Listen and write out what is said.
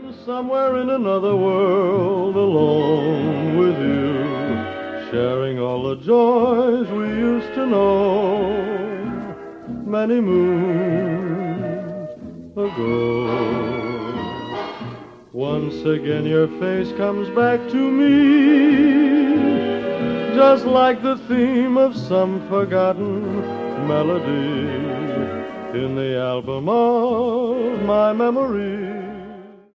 Somewhere in another world, alone with you, sharing all the joys we used to know many moons ago. Once again your face comes back to me, just like the theme of some forgotten melody in the album of my memory.